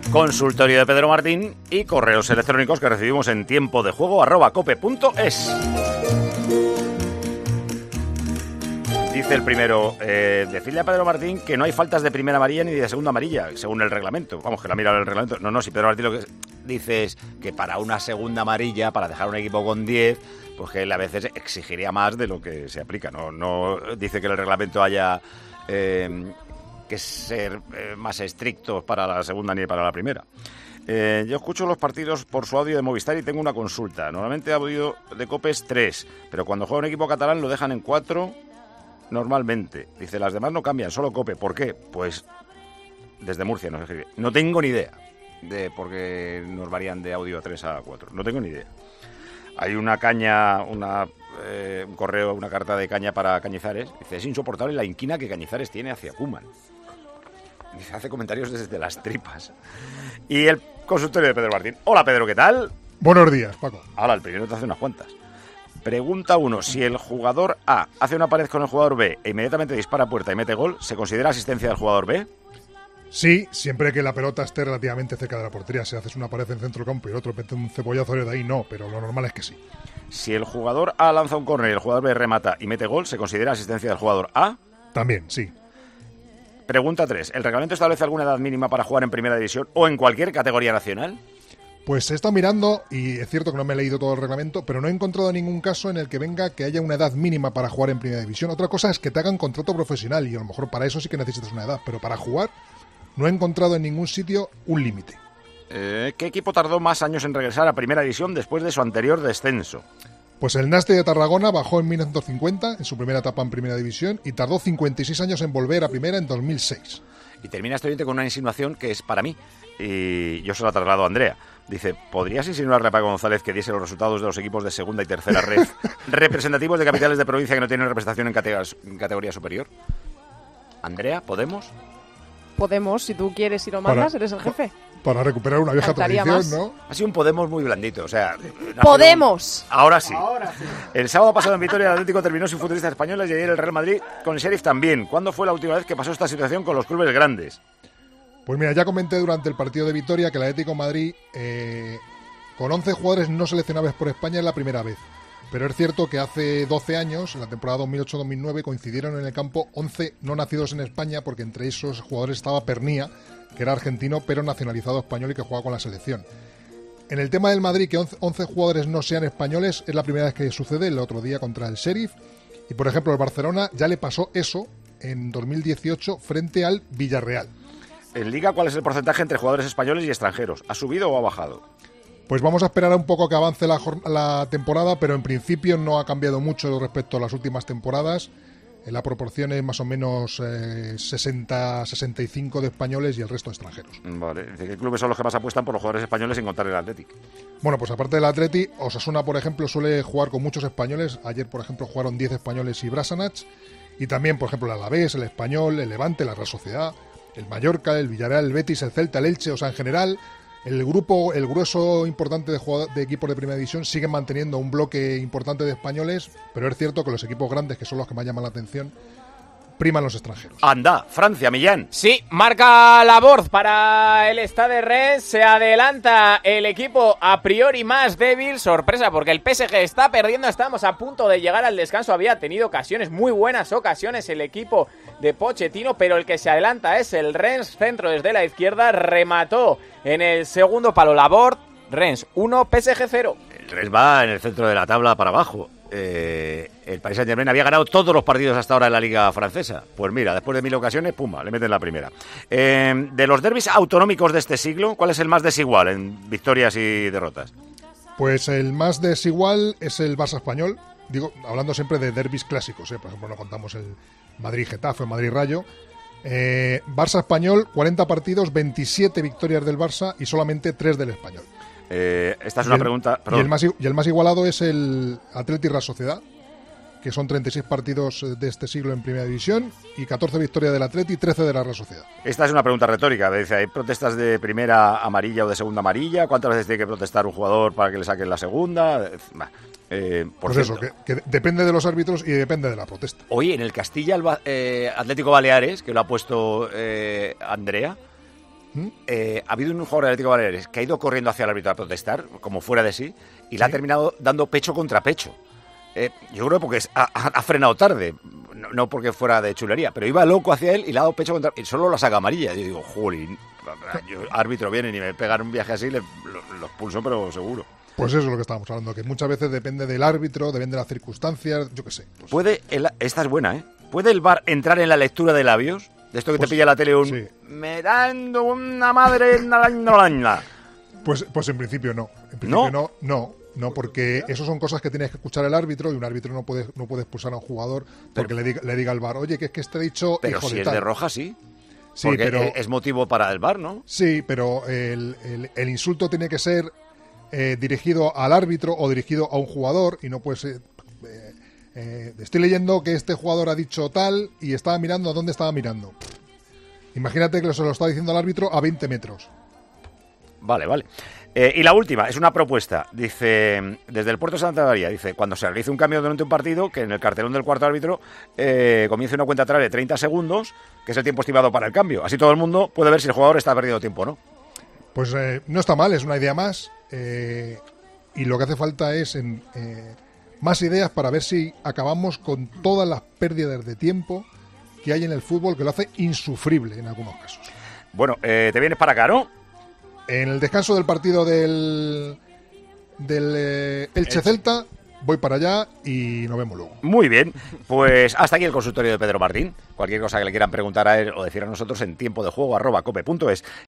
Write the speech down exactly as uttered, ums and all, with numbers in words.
consultorio de Pedro Martín y correos electrónicos que recibimos en tiempo de juego arroba cope punto es. Dice el primero, eh, decirle a Pedro Martín que no hay faltas de primera amarilla ni de segunda amarilla, según el reglamento. Vamos, que la mira el reglamento. No, no, si Pedro Martín lo que dice es que para una segunda amarilla, para dejar un equipo con diez, pues que él a veces exigiría más de lo que se aplica. No, no dice que el reglamento haya eh, que ser eh, más estrictos para la segunda ni para la primera. Eh, yo escucho los partidos por su audio de Movistar y tengo una consulta. Normalmente audio de COPE es tres, pero cuando juega un equipo catalán lo dejan en cuatro... Normalmente. Dice, las demás no cambian, solo COPE. ¿Por qué? Pues desde Murcia nos escribe. No tengo ni idea de por qué nos varían de audio tres a cuatro. No tengo ni idea. Hay una caña, una eh, un correo, una carta de caña para Cañizares. Dice, es insoportable la inquina que Cañizares tiene hacia Koeman. Dice, hace comentarios desde las tripas. Y el consultorio de Pedro Martín. Hola, Pedro, ¿qué tal? Buenos días, Paco. Ahora, el primero te hace unas cuantas. Pregunta uno, si el jugador A hace una pared con el jugador B e inmediatamente dispara a puerta y mete gol, ¿se considera asistencia del jugador B? Sí, siempre que la pelota esté relativamente cerca de la portería. Si haces una pared en centro campo y el otro mete un cebollazo de ahí, no, pero lo normal es que sí. Si el jugador A lanza un córner y el jugador B remata y mete gol, ¿se considera asistencia del jugador A? También, sí. Pregunta tres, ¿el reglamento establece alguna edad mínima para jugar en primera división o en cualquier categoría nacional? Pues he estado mirando, y es cierto que no me he leído todo el reglamento, pero no he encontrado ningún caso en el que venga que haya una edad mínima para jugar en primera división. Otra cosa es que te hagan contrato profesional, y a lo mejor para eso sí que necesitas una edad, pero para jugar no he encontrado en ningún sitio un límite. Eh, ¿Qué equipo tardó más años en regresar a primera división después de su anterior descenso? Pues el Nasti de Tarragona bajó en mil novecientos cincuenta, en su primera etapa en primera división, y tardó cincuenta y seis años en volver a primera en dos mil seis. Y termina este oyente con una insinuación que es para mí, y yo se la traslado a Andrea. Dice, ¿podrías insinuarle a Paco González que diese los resultados de los equipos de segunda y tercera red representativos de capitales de provincia que no tienen representación en categoría, en categoría superior? Andrea, ¿podemos? Podemos, si tú quieres y lo mandas, Para, eres el jefe. Para recuperar una vieja Faltaría tradición, más. ¿no? Ha sido un Podemos muy blandito, o sea... ¡Podemos! Un... Ahora sí. Ahora sí. El sábado pasado en Vitoria el Atlético terminó sin futbolistas españoles y ayer el Real Madrid con el Sheriff también. ¿Cuándo fue la última vez que pasó esta situación con los clubes grandes? Pues mira, ya comenté durante el partido de Vitoria que el Atlético de Madrid, eh, con once jugadores no seleccionables por España, es la primera vez. Pero es cierto que hace doce años, en la temporada dos mil ocho dos mil nueve, coincidieron en el campo once no nacidos en España, porque entre esos jugadores estaba Pernía, que era argentino pero nacionalizado español y que juega con la selección. En el tema del Madrid, que once jugadores no sean españoles, es la primera vez que sucede, el otro día contra el Sheriff. Y por ejemplo, el Barcelona ya le pasó eso en dos mil dieciocho frente al Villarreal. En Liga, ¿cuál es el porcentaje entre jugadores españoles y extranjeros? ¿Ha subido o ha bajado? Pues vamos a esperar un poco que avance la, la temporada, pero en principio no ha cambiado mucho respecto a las últimas temporadas. La proporción es más o menos eh, sesenta a sesenta y cinco de españoles y el resto extranjeros. Vale. ¿Qué clubes son los que más apuestan por los jugadores españoles sin contar el Athletic? Bueno, pues aparte del Athletic, Osasuna, por ejemplo, suele jugar con muchos españoles. Ayer, por ejemplo, jugaron diez españoles y Brasanac. Y también, por ejemplo, el Alavés, el Español, el Levante, la Real Sociedad, el Mallorca, el Villarreal, el Betis, el Celta, el Elche. O sea, en general, el grupo, el grueso importante de, jugadores, de equipos de primera división siguen manteniendo un bloque importante de españoles, pero es cierto que los equipos grandes, que son los que más llaman la atención, priman los extranjeros. Anda, Francia, Millán. Sí, marca Laborde para el Stade Rennes, se adelanta el equipo a priori más débil, sorpresa porque el P S G está perdiendo, estamos a punto de llegar al descanso, había tenido ocasiones, muy buenas ocasiones el equipo de Pochettino, pero el que se adelanta es el Rennes, centro desde la izquierda, remató en el segundo palo Laborde, Rennes uno, P S G cero. El Rennes va en el centro de la tabla para abajo. Eh, el Paris Saint-Germain había ganado todos los partidos hasta ahora en la Liga Francesa. Pues mira, después de mil ocasiones, pumba, le meten la primera. Eh, de los derbis autonómicos de este siglo, ¿cuál es el más desigual en victorias y derrotas? Pues el más desigual es el Barça español. Digo, hablando siempre de derbis clásicos, ¿eh? Por ejemplo, no contamos el Madrid-Getafe, Madrid-Rayo. Eh, Barça español, cuarenta partidos, veintisiete victorias del Barça y solamente tres del Español. Eh, esta es y una el, pregunta... Y el, más, y el más igualado es el Athletic Real Sociedad, que son treinta y seis partidos de este siglo en Primera División y catorce victorias del Athletic y trece de la Real Sociedad. Esta es una pregunta retórica. Dice, ¿hay protestas de primera amarilla o de segunda amarilla? ¿Cuántas veces tiene que protestar un jugador para que le saquen la segunda? Eh, por pues eso, que, que depende de los árbitros y depende de la protesta. Oye, en el Castilla el, eh, Atlético Baleares, que lo ha puesto eh, Andrea, ¿Mm? Eh, ha habido un jugador del Atlético de Baleares que ha ido corriendo hacia el árbitro a protestar, como fuera de sí, y le ha Sí. terminado dando pecho contra pecho. Eh, yo creo porque es- ha, ha- ha frenado tarde, no, no porque fuera de chulería, pero iba loco hacia él y le ha dado pecho contra... Y solo la saca amarilla. Yo digo, jolín, yo, árbitro viene y me pegan un viaje así, le, lo- los pulso, pero seguro. Pues eso es lo que estábamos hablando, que muchas veces depende del árbitro, depende de las circunstancias, yo qué sé. Pues, ¿Puede el- esta es buena, ¿eh? ¿Puede el V A R entrar en la lectura de labios? De esto que Pues, te pilla la tele un... sí. Me dando una madre... na, na, na, na". pues, pues en principio no. En principio no, no, no, porque eso son cosas que tienes que escuchar el árbitro y un árbitro no puede, no puede expulsar a un jugador porque le, diga, le diga al V A R, oye, que es que este ha dicho Pero hijo si de es tal. de roja, sí. Sí, Porque pero, es motivo para el V A R, ¿no? sí, pero el, el- el insulto tiene que ser eh, dirigido al árbitro o dirigido a un jugador y no puede ser... eh, eh, estoy leyendo que este jugador ha dicho tal y estaba mirando a dónde estaba mirando. Imagínate que se lo está diciendo al árbitro a veinte metros. Vale, vale. Eh, y la última, es una propuesta. Dice, desde el puerto de Santa María, dice, cuando se realice un cambio durante un partido, que en el cartelón del cuarto árbitro eh, comience una cuenta atrás de treinta segundos, que es el tiempo estimado para el cambio. Así todo el mundo puede ver si el jugador está perdiendo tiempo o no. Pues eh, no está mal, es una idea más. eh, y lo que hace falta es en, eh, más ideas para ver si acabamos con todas las pérdidas de tiempo que hay en el fútbol, que lo hace insufrible en algunos casos. Bueno, eh, te vienes para acá, ¿no? En el descanso del partido del, del eh, Elche Celta, voy para allá y nos vemos luego. Muy bien, pues hasta aquí el consultorio de Pedro Martín. Cualquier cosa que le quieran preguntar a él o decir a nosotros en tiempo de juego arroba cope punto es.